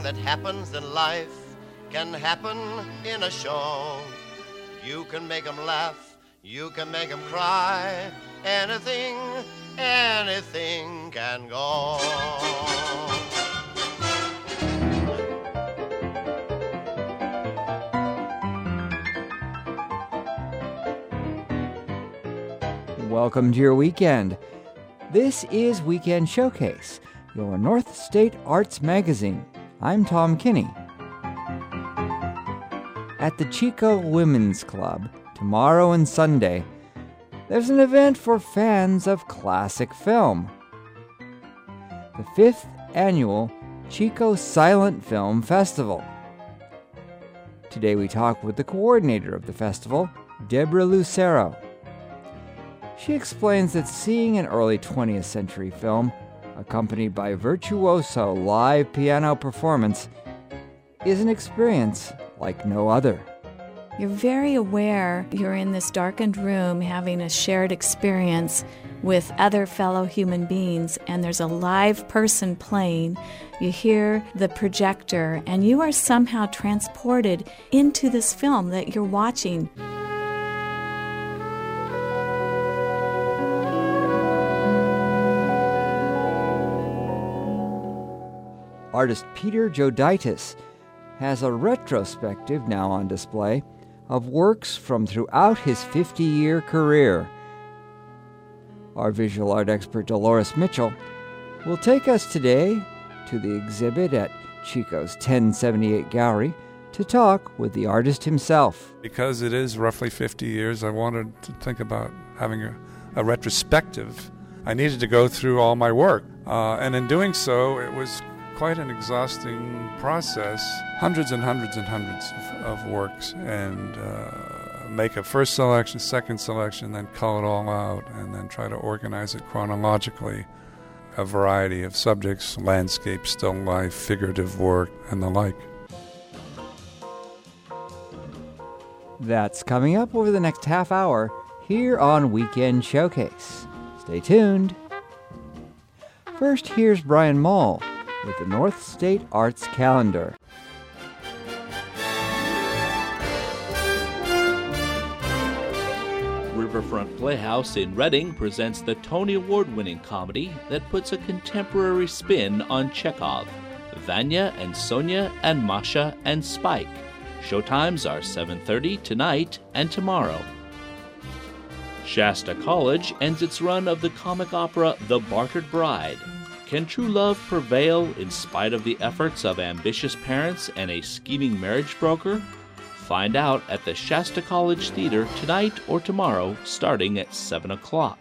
that happens in life can happen in a show. You can make 'em laugh, you can make 'em cry. Anything, anything can go. Welcome to your weekend. This is Weekend Showcase, your North State Arts magazine. I'm Tom Kinney. At the Chico Women's Club, tomorrow and Sunday, there's an event for fans of classic film. The 5th annual Chico Silent Film Festival. Today we talk with the coordinator of the festival, Deborah Lucero. She explains that seeing an early 20th century film, accompanied by virtuoso live piano performance, is an experience like no other. You're very aware you're in this darkened room having a shared experience with other fellow human beings, and there's a live person playing. You hear the projector, and you are somehow transported into this film that you're watching. Artist Peter Joditis has a retrospective now on display of works from throughout his 50-year career. Our visual art expert Dolores Mitchell will take us today to the exhibit at Chico's 1078 Gallery to talk with the artist himself. Because it is roughly 50 years, I wanted to think about having a retrospective. I needed to go through all my work, and in doing so, it was quite an exhausting process. Hundreds and hundreds and hundreds of works, and make a first selection, second selection, then cull it all out, and then try to organize it chronologically. A variety of subjects, landscape, still life, figurative work, and the like. That's coming up over the next half hour here on Weekend Showcase. Stay tuned. First, here's Brian Mall with the North State Arts Calendar. Riverfront Playhouse in Reading presents the Tony Award-winning comedy that puts a contemporary spin on Chekhov, Vanya and Sonia and Masha and Spike. Showtimes are 7:30 tonight and tomorrow. Shasta College ends its run of the comic opera The Bartered Bride. Can true love prevail in spite of the efforts of ambitious parents and a scheming marriage broker? Find out at the Shasta College Theater tonight or tomorrow, starting at 7 o'clock.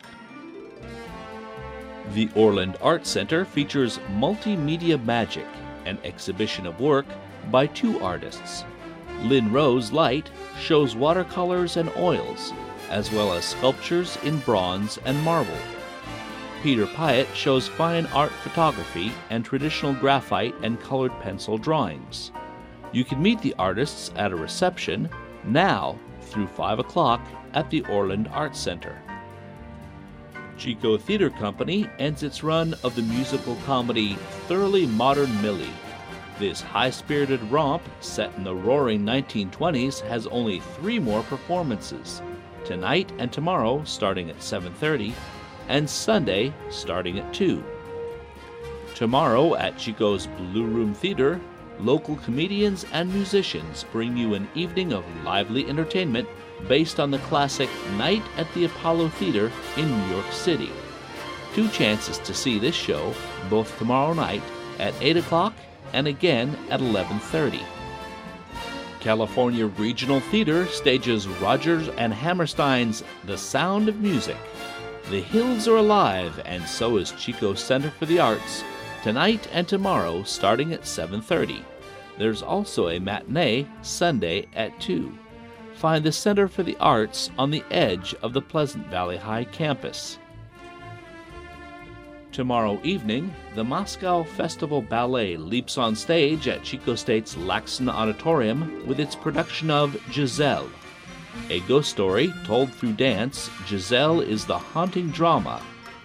The Orland Art Center features Multimedia Magic, an exhibition of work by two artists. Lynn Rose Light shows watercolors and oils, as well as sculptures in bronze and marble. Peter Pyatt shows fine art photography and traditional graphite and colored pencil drawings. You can meet the artists at a reception now through 5 o'clock at the Orland Art Center. Chico Theater Company ends its run of the musical comedy Thoroughly Modern Millie. This high-spirited romp, set in the roaring 1920s, has only 3 more performances, tonight and tomorrow starting at 7:30, and Sunday starting at 2. Tomorrow at Chico's Blue Room Theater, local comedians and musicians bring you an evening of lively entertainment based on the classic Night at the Apollo Theater in New York City. 2 chances to see this show, both tomorrow night at 8 o'clock and again at 11:30. California Regional Theater stages Rodgers and Hammerstein's The Sound of Music. The hills are alive, and so is Chico Center for the Arts, tonight and tomorrow starting at 7:30. There's also a matinee Sunday at 2. Find the Center for the Arts on the edge of the Pleasant Valley High campus. Tomorrow evening, the Moscow Festival Ballet leaps on stage at Chico State's Laxon Auditorium with its production of Giselle. A ghost story told through dance, Giselle is the haunting drama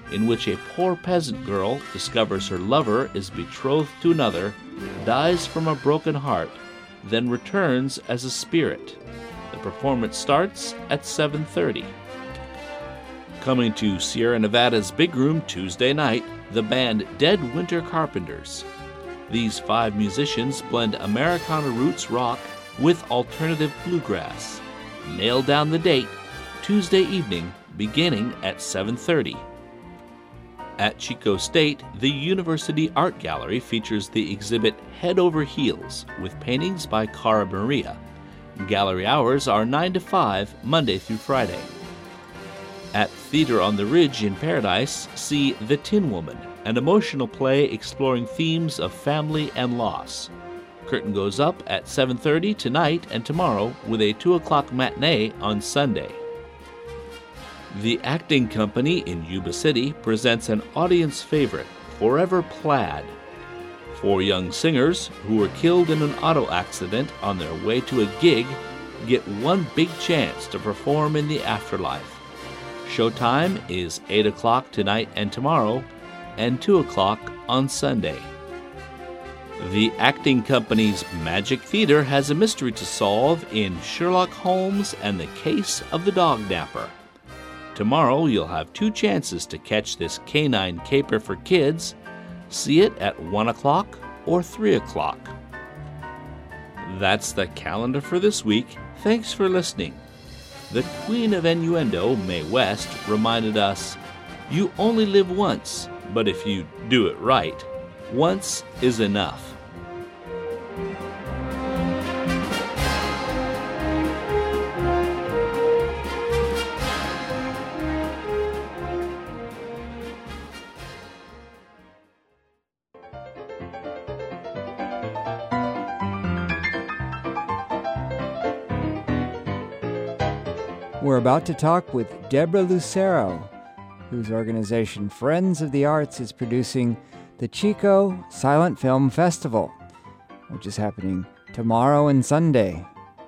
in which a poor peasant girl discovers her lover is betrothed to another, dies from a broken heart, then returns as a spirit. The performance starts at 7:30. Coming to Sierra Nevada's Big Room Tuesday night, the band Dead Winter Carpenters. These 5 musicians blend Americana roots rock with alternative bluegrass. Nail down the date, Tuesday evening, beginning at 7:30. At Chico State, the University Art Gallery features the exhibit Head Over Heels with paintings by Cara Maria. Gallery hours are 9 to 5, Monday through Friday. At Theater on the Ridge in Paradise, see The Tin Woman, an emotional play exploring themes of family and loss. Curtain goes up at 7:30 tonight and tomorrow with a 2 o'clock matinee on Sunday. The Acting Company in Yuba City presents an audience favorite, Forever Plaid. 4 young singers who were killed in an auto accident on their way to a gig get one big chance to perform in the afterlife. Showtime is 8 o'clock tonight and tomorrow, and 2 o'clock on Sunday. The Acting Company's Magic Theater has a mystery to solve in Sherlock Holmes and the Case of the Dog Napper. Tomorrow you'll have 2 chances to catch this canine caper for kids. See it at 1 o'clock or 3 o'clock. That's the calendar for this week. Thanks for listening. The Queen of Innuendo, Mae West, reminded us, "You only live once, but if you do it right, once is enough." We're about to talk with Deborah Lucero, whose organization Friends of the Arts is producing the Chico Silent Film Festival, which is happening tomorrow and Sunday.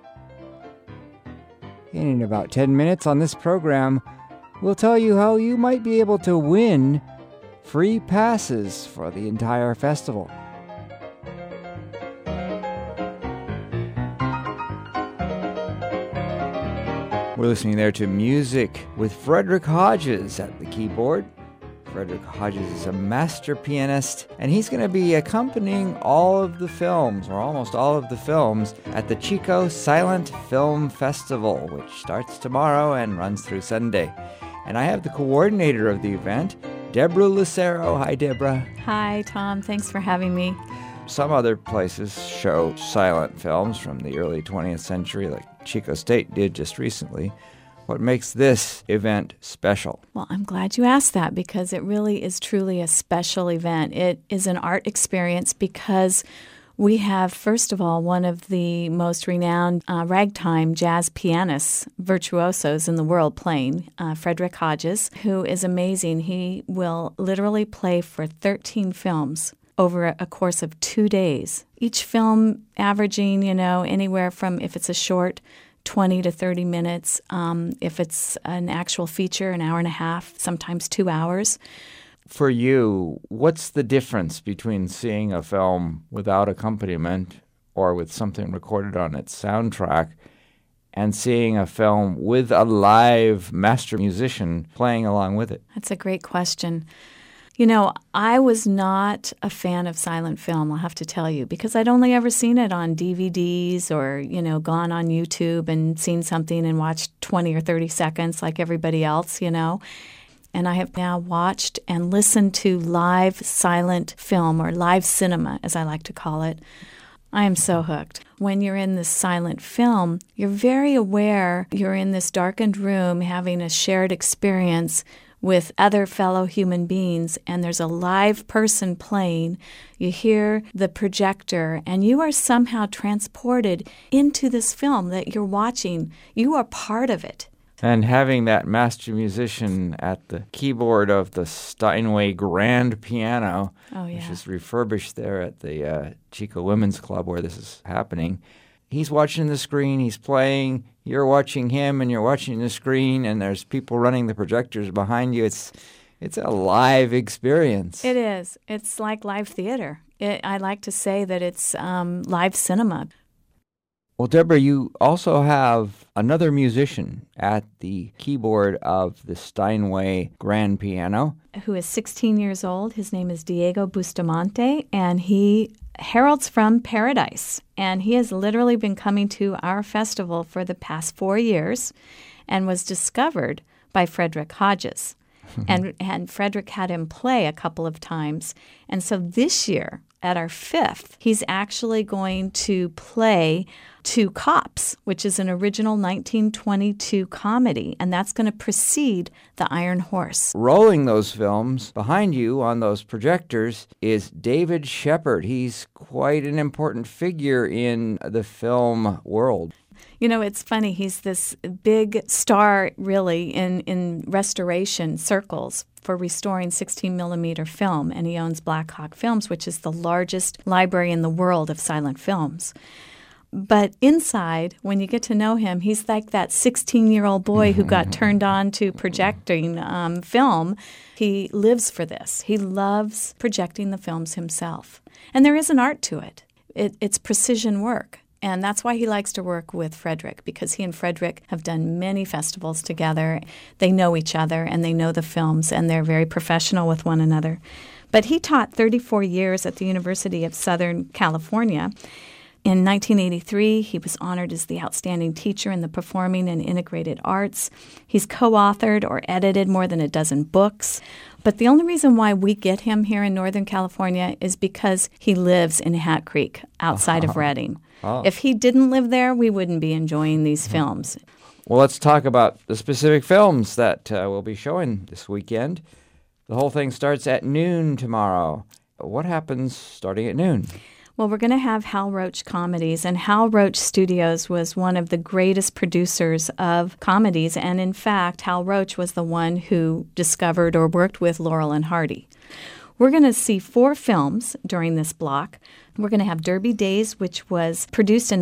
In about 10 minutes on this program, we'll tell you how you might be able to win free passes for the entire festival. We're listening there to music with Frederick Hodges at the keyboard. Frederick Hodges is a master pianist, and he's going to be accompanying all of the films, or almost all of the films, at the Chico Silent Film Festival, which starts tomorrow and runs through Sunday. And I have the coordinator of the event, Deborah Lucero. Hi, Deborah. Hi, Tom. Thanks for having me. Some other places show silent films from the early 20th century, like Chico State did just recently. What makes this event special? Well, I'm glad you asked that because it really is truly a special event. It is an art experience because we have, first of all, one of the most renowned ragtime jazz pianists, virtuosos in the world playing, Frederick Hodges, who is amazing. He will literally play for 13 films over a course of 2 days. Each film averaging, anywhere from, if it's a short, 20 to 30 minutes. If it's an actual feature, an hour and a half, sometimes 2 hours. For you, what's the difference between seeing a film without accompaniment or with something recorded on its soundtrack and seeing a film with a live master musician playing along with it? That's a great question. I was not a fan of silent film, I'll have to tell you, because I'd only ever seen it on DVDs or, gone on YouTube and seen something and watched 20 or 30 seconds like everybody else, And I have now watched and listened to live silent film, or live cinema, as I like to call it. I am so hooked. When you're in this silent film, you're very aware you're in this darkened room having a shared experience with other fellow human beings, and there's a live person playing. You hear the projector, and you are somehow transported into this film that you're watching. You are part of it. And having that master musician at the keyboard of the Steinway grand piano, which is refurbished there at the Chico Women's Club where this is happening, he's watching the screen, he's playing, you're watching him, and you're watching the screen, and there's people running the projectors behind you. It's It's a live experience. It is. It's like live theater. I like to say that it's live cinema. Well, Deborah, you also have another musician at the keyboard of the Steinway grand piano. Who is 16 years old. His name is Diego Bustamante, and he heralds from Paradise. And he has literally been coming to our festival for the past 4 years and was discovered by Frederick Hodges. And Frederick had him play a couple of times. And so this year, at our 5th, he's actually going to play Two Cops, which is an original 1922 comedy, and that's going to precede The Iron Horse. Rolling those films behind you on those projectors is David Shepard. He's quite an important figure in the film world. You know, it's funny. He's this big star, really, in restoration circles for restoring 16-millimeter film, and he owns Black Hawk Films, which is the largest library in the world of silent films. But inside, when you get to know him, he's like that 16-year-old boy who got turned on to projecting film. He lives for this. He loves projecting the films himself. And there is an art to it. It's precision work. And that's why he likes to work with Frederick, because he and Frederick have done many festivals together. They know each other, and they know the films, and they're very professional with one another. But he taught 34 years at the University of Southern California. In 1983, he was honored as the outstanding teacher in the performing and integrated arts. He's co-authored or edited more than a dozen books. But the only reason why we get him here in Northern California is because he lives in Hat Creek outside of Redding. Oh. If he didn't live there, we wouldn't be enjoying these films. Well, let's talk about the specific films that we'll be showing this weekend. The whole thing starts at noon tomorrow. What happens starting at noon? Well, we're going to have Hal Roach Comedies, and Hal Roach Studios was one of the greatest producers of comedies, and in fact, Hal Roach was the one who discovered or worked with Laurel and Hardy. We're going to see 4 films during this block. We're going to have Derby Days, which was produced in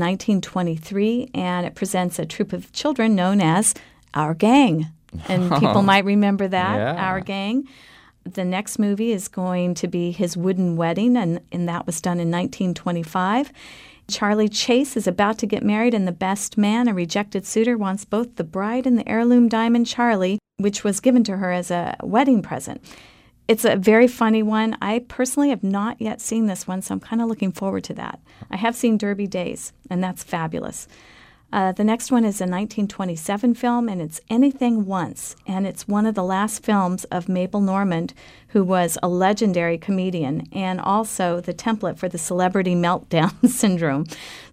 1923, and it presents a troupe of children known as Our Gang. And people might remember that, yeah. Our Gang. The next movie is going to be His Wooden Wedding, and that was done in 1925. Charlie Chase is about to get married, and the best man, a rejected suitor, wants both the bride and the heirloom diamond Charlie, which was given to her as a wedding present. It's a very funny one. I personally have not yet seen this one, so I'm kind of looking forward to that. I have seen Derby Days, and that's fabulous. The next one is a 1927 film, and it's Anything Once, and it's one of the last films of Mabel Normand, who was a legendary comedian and also the template for the celebrity meltdown syndrome.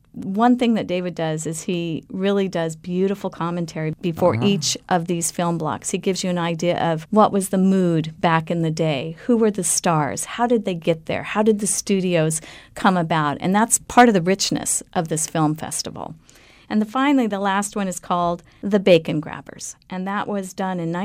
One thing that David does is he really does beautiful commentary before each of these film blocks. He gives you an idea of what was the mood back in the day, who were the stars, how did they get there, how did the studios come about, and that's part of the richness of this film festival. And finally, the last one is called The Bacon Grabbers, and that was done in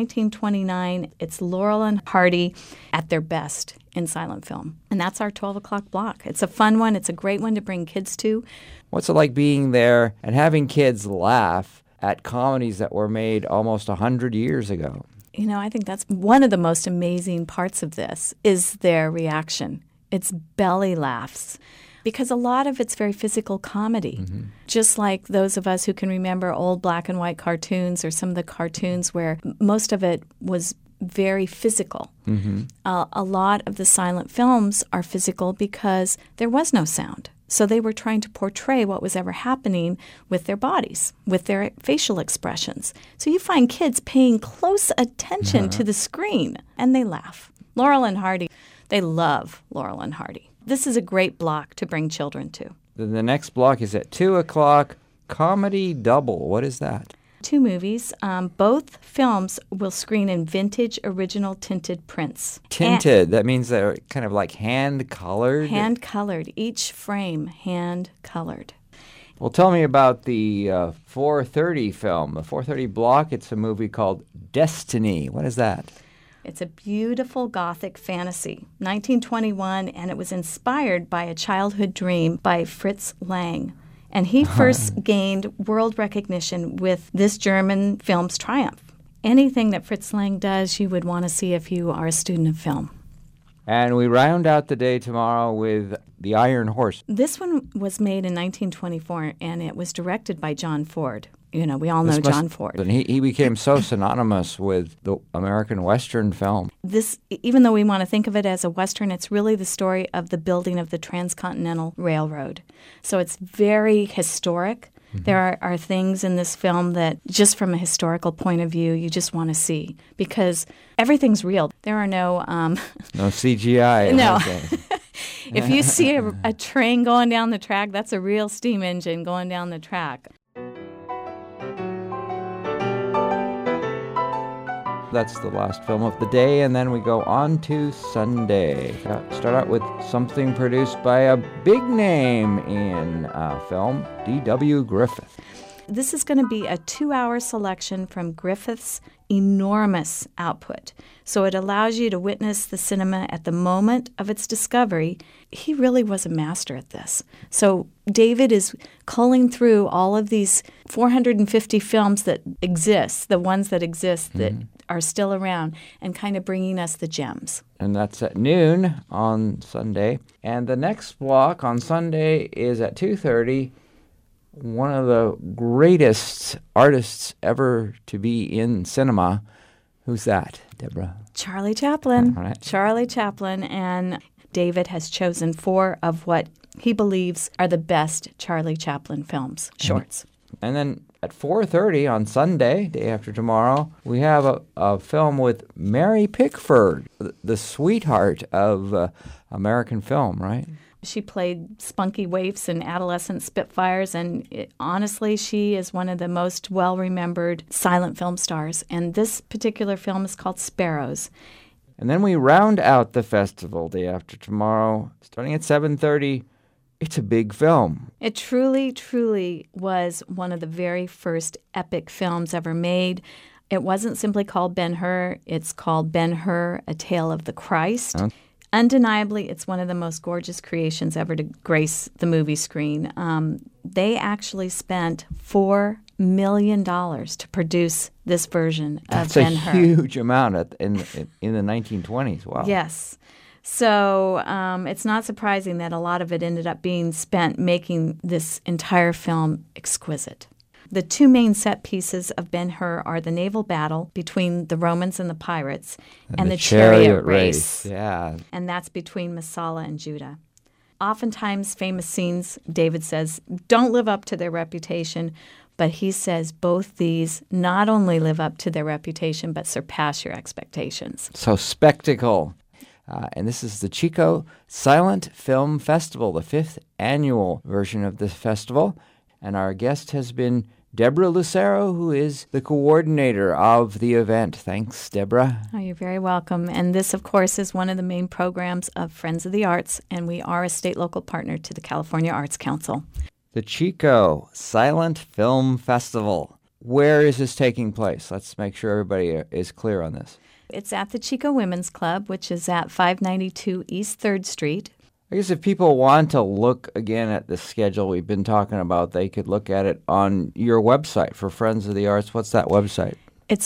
1929. It's Laurel and Hardy at their best in silent film, and that's our 12 o'clock block. It's a fun one. It's a great one to bring kids to. What's it like being there and having kids laugh at comedies that were made almost 100 years ago? You know, I think that's one of the most amazing parts of this is their reaction. It's belly laughs. Because a lot of it's very physical comedy, just like those of us who can remember old black and white cartoons or some of the cartoons where most of it was very physical. A lot of the silent films are physical because there was no sound. So they were trying to portray what was ever happening with their bodies, with their facial expressions. So you find kids paying close attention to the screen, and they laugh. Laurel and Hardy, they love Laurel and Hardy. This is a great block to bring children to. The next block is at 2 o'clock, Comedy Double. What is that? 2 movies. Both films will screen in vintage original tinted prints. Tinted? That means they're kind of like hand-colored? Hand-colored. Each frame hand-colored. Well, tell me about the 4:30 film. The 4:30 block, it's a movie called Destiny. What is that? It's a beautiful Gothic fantasy, 1921, and it was inspired by a childhood dream by Fritz Lang. And he first gained world recognition with this German film's triumph. anything that Fritz Lang does, you would want to see if you are a student of film. And we round out the day tomorrow with The Iron Horse. This one was made in 1924, and it was directed by John Ford. You know, we all know John Ford. And he became so synonymous with the American Western film. This, even though we want to think of it as a Western, it's really the story of the building of the Transcontinental Railroad. So it's very historic. Mm-hmm. There are things in this film that, just from a historical point of view, you just want to see, because everything's real. There are no... no CGI. No. If you see a train going down the track, that's a real steam engine going down the track. That's the last film of the day, and then we go on to Sunday. Start out with something produced by a big name in film, D.W. Griffith. This is going to be a 2-hour selection from Griffith's enormous output. So it allows you to witness the cinema at the moment of its discovery. He really was a master at this. So David is culling through all of these 450 films that exist, the ones that exist that are still around, and kind of bringing us the gems. And that's at noon on Sunday. And the next block on Sunday is at 2:30. One of the greatest artists ever to be in cinema. Who's that, Deborah? Charlie Chaplin. All right. Charlie Chaplin. And David has chosen 4 of what he believes are the best Charlie Chaplin films, shorts. And then at 4:30 on Sunday, day after tomorrow, we have a film with Mary Pickford, the sweetheart of American film, right? She played spunky waifs in Adolescent Spitfires, and honestly, she is one of the most well-remembered silent film stars. And this particular film is called Sparrows. And then we round out the festival day after tomorrow, starting at 7:30. It's a big film. It truly, truly was one of the very first epic films ever made. It wasn't simply called Ben-Hur. It's called Ben-Hur, A Tale of the Christ. Okay. Undeniably, it's one of the most gorgeous creations ever to grace the movie screen. They actually spent $4 million to produce this version of Ben-Hur. That's a huge amount in the 1920s. Wow. Yes. So it's not surprising that a lot of it ended up being spent making this entire film exquisite. The 2 main set pieces of Ben-Hur are the naval battle between the Romans and the pirates and the chariot race. Yeah. And that's between Messala and Judah. Oftentimes, famous scenes, David says, don't live up to their reputation, but he says both these not only live up to their reputation, but surpass your expectations. So spectacle. And this is the Chico Silent Film Festival, the 5th annual version of this festival. And our guest has been Deborah Lucero, who is the coordinator of the event. Thanks, Deborah. Oh, you're very welcome. And this, of course, is one of the main programs of Friends of the Arts, and we are a state-local partner to the California Arts Council. The Chico Silent Film Festival. Where is this taking place? Let's make sure everybody is clear on this. It's at the Chico Women's Club, which is at 592 East 3rd Street. I guess if people want to look again at the schedule we've been talking about, they could look at it on your website for Friends of the Arts. What's that website? It's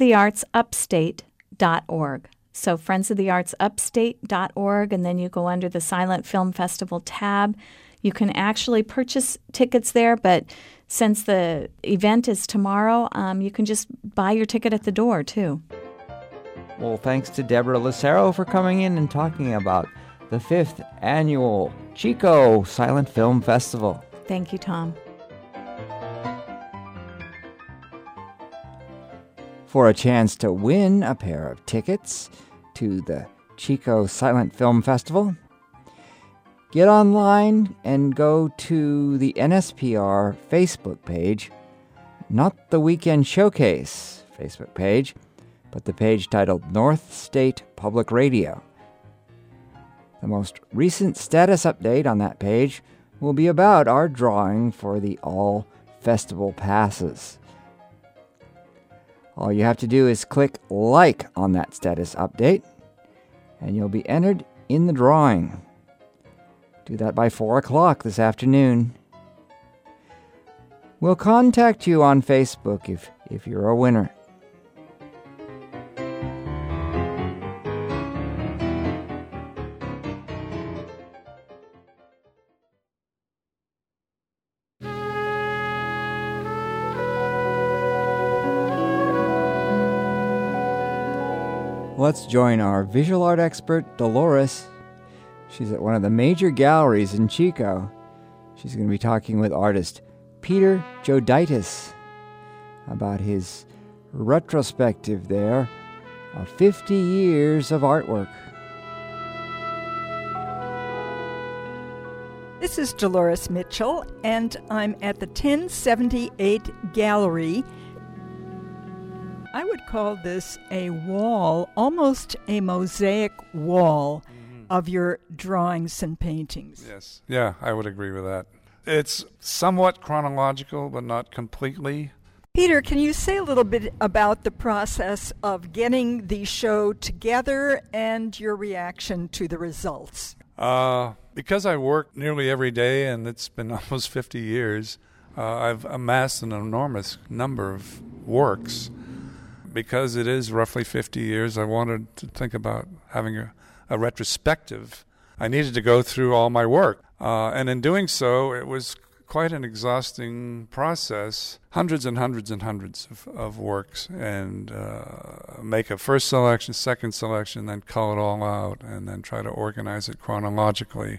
friendsoftheartsupstate.org. So friendsoftheartsupstate.org, and then you go under the Silent Film Festival tab. You can actually purchase tickets there, but since the event is tomorrow, you can just buy your ticket at the door, too. Well, thanks to Deborah Lucero for coming in and talking about the 5th annual Chico Silent Film Festival. Thank you, Tom. For a chance to win a pair of tickets to the Chico Silent Film Festival, get online and go to the NSPR Facebook page, not the Weekend Showcase Facebook page, but the page titled North State Public Radio. The most recent status update on that page will be about our drawing for the All Festival Passes. All you have to do is click like on that status update, and you'll be entered in the drawing. Do that by 4 o'clock this afternoon. We'll contact you on Facebook if you're a winner. Let's join our visual art expert, Dolores. She's at one of the major galleries in Chico. She's going to be talking with artist Peter Joditis about his retrospective there of 50 years of artwork. This is Dolores Mitchell, and I'm at the 1078 Gallery. I would call this a wall, almost a mosaic wall of your drawings and paintings. Yes. Yeah, I would agree with that. It's somewhat chronological, but not completely. Peter, can you say a little bit about the process of getting the show together and your reaction to the results? Because I work nearly every day, and it's been almost 50 years, I've amassed an enormous number of works. Because it is roughly 50 years, I wanted to think about having a retrospective. I needed to go through all my work. And in doing so, it was quite an exhausting process. Hundreds and hundreds and hundreds of works. And make a first selection, second selection, then cull it all out, and then try to organize it chronologically.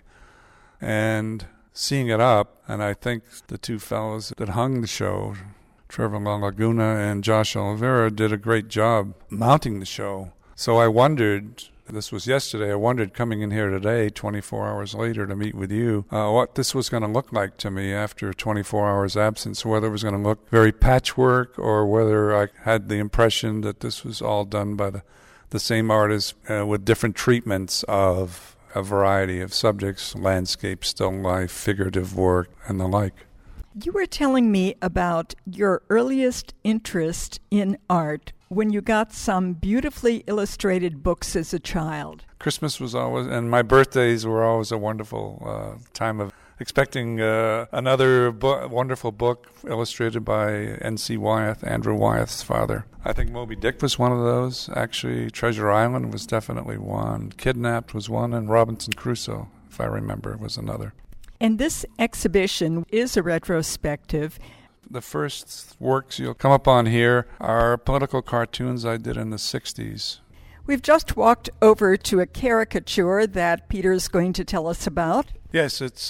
And seeing it up, and I think the two fellows that hung the show, Trevor La Laguna and Josh Oliveira, did a great job mounting the show. So I wondered, this was yesterday, I wondered coming in here today, 24 hours later to meet with you, what this was going to look like to me after 24 hours absence, whether it was going to look very patchwork or whether I had the impression that this was all done by the same artist with different treatments of a variety of subjects, landscape, still life, figurative work, and the like. You were telling me about your earliest interest in art when you got some beautifully illustrated books as a child. Christmas was always, and my birthdays were always a wonderful time of expecting another wonderful book illustrated by N.C. Wyeth, Andrew Wyeth's father. I think Moby Dick was one of those. Actually, Treasure Island was definitely one. Kidnapped was one, and Robinson Crusoe, if I remember, was another. And this exhibition is a retrospective. The first works you'll come upon here are political cartoons I did in the 60s. We've just walked over to a caricature that Peter's going to tell us about. Yes, it's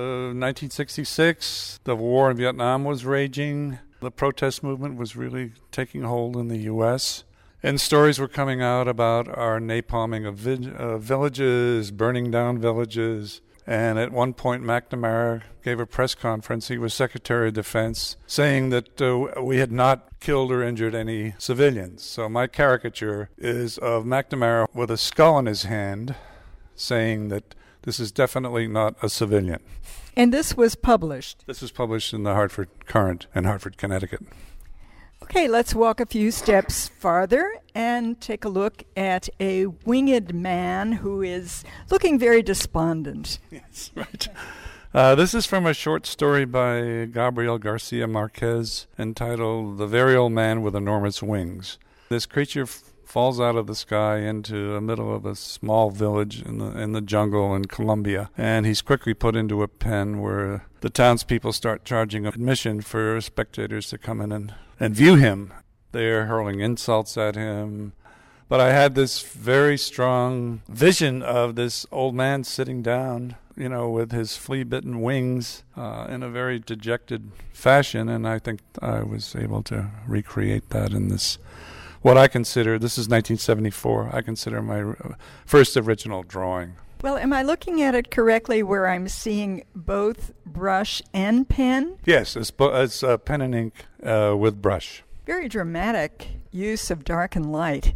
1966. The war in Vietnam was raging. The protest movement was really taking hold in the U.S., and stories were coming out about our napalming of villages, burning down villages. And at one point, McNamara gave a press conference. He was Secretary of Defense, saying that we had not killed or injured any civilians. So my caricature is of McNamara with a skull in his hand, saying that this is definitely not a civilian. And this was published? This was published in the Hartford Courant in Hartford, Connecticut. Okay, let's walk a few steps farther and take a look at a winged man who is looking very despondent. Yes, right. This is from a short story by Gabriel Garcia Marquez entitled The Very Old Man with Enormous Wings. This creature falls out of the sky into the middle of a small village in the jungle in Colombia, and he's quickly put into a pen where the townspeople start charging admission for spectators to come in and view him. They're hurling insults at him. But I had this very strong vision of this old man sitting down, with his flea-bitten wings in a very dejected fashion, and I think I was able to recreate that in this, what I consider, this is 1974, I consider my first original drawing. Well, am I looking at it correctly where I'm seeing both brush and pen? Yes, it's pen and ink with brush. Very dramatic use of dark and light.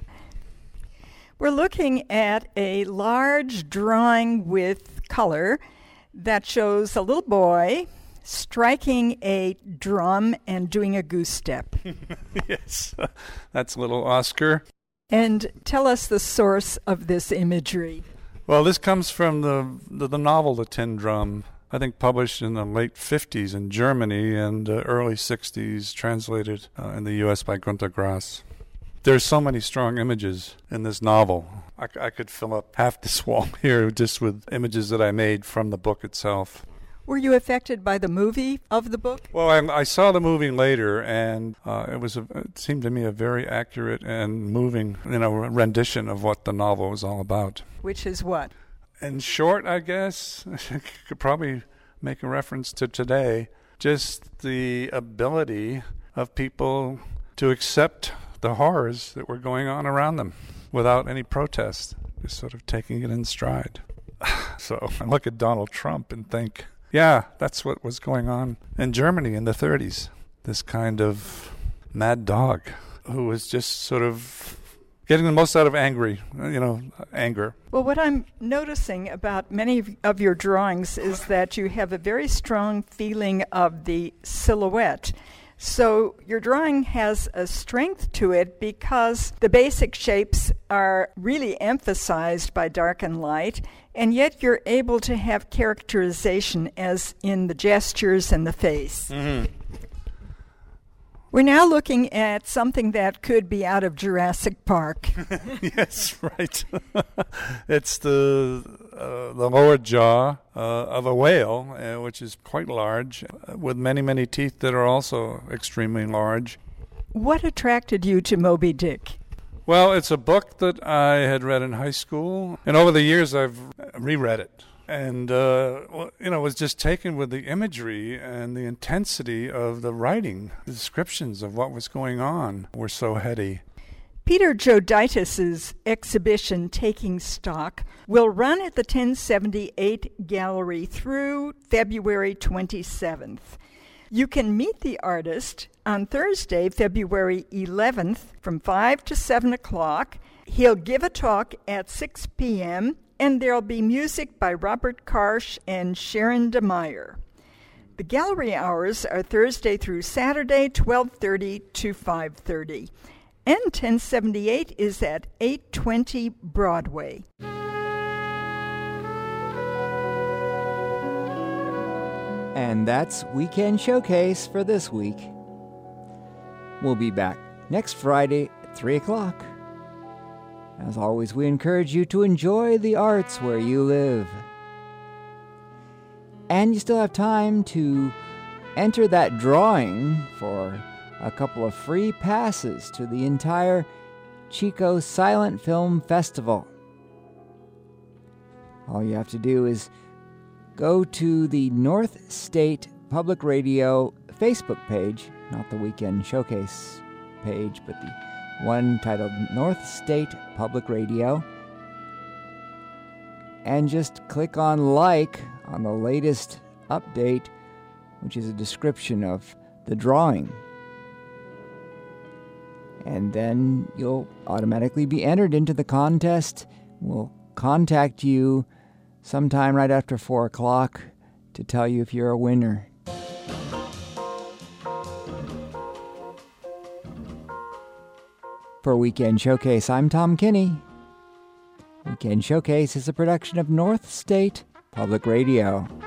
We're looking at a large drawing with color that shows a little boy striking a drum and doing a goose step. Yes, that's little Oscar. And tell us the source of this imagery. Well, this comes from the novel The Tin Drum, I think published in the late 50s in Germany and early 60s, translated in the U.S. by Günter Grass. There's so many strong images in this novel. I could fill up half this wall here just with images that I made from the book itself. Were you affected by the movie of the book? Well, I saw the movie later, and it seemed to me a very accurate and moving, rendition of what the novel was all about. Which is what? In short, I guess, I could probably make a reference to today, just the ability of people to accept the horrors that were going on around them without any protest, just sort of taking it in stride. So I look at Donald Trump and think, yeah, that's what was going on in Germany in the 30s. This kind of mad dog who was just sort of getting the most out of anger. Well, what I'm noticing about many of your drawings is that you have a very strong feeling of the silhouette. So your drawing has a strength to it because the basic shapes are really emphasized by dark and light, and yet you're able to have characterization as in the gestures and the face. Mm-hmm. We're now looking at something that could be out of Jurassic Park. Yes, right. It's the lower jaw of a whale, which is quite large, with many, many teeth that are also extremely large. What attracted you to Moby Dick? Well, it's a book that I had read in high school, and over the years I've reread it. And, was just taken with the imagery and the intensity of the writing. The descriptions of what was going on were so heady. Peter Joditis' exhibition, Taking Stock, will run at the 1078 Gallery through February 27th. You can meet the artist on Thursday, February 11th from 5 to 7 o'clock. He'll give a talk at 6 p.m., and there'll be music by Robert Karsh and Sharon DeMeyer. The gallery hours are Thursday through Saturday, 12:30 to 5:30. And 1078 is at 820 Broadway. And that's Weekend Showcase for this week. We'll be back next Friday at 3 o'clock. As always, we encourage you to enjoy the arts where you live. And you still have time to enter that drawing for a couple of free passes to the entire Chico Silent Film Festival. All you have to do is go to the North State Public Radio Facebook page, not the Weekend Showcase page, but the one titled North State Public Radio, and just click on like on the latest update, which is a description of the drawing. And then you'll automatically be entered into the contest. We'll contact you sometime right after 4 o'clock to tell you if you're a winner. For Weekend Showcase, I'm Tom Kinney. Weekend Showcase is a production of North State Public Radio.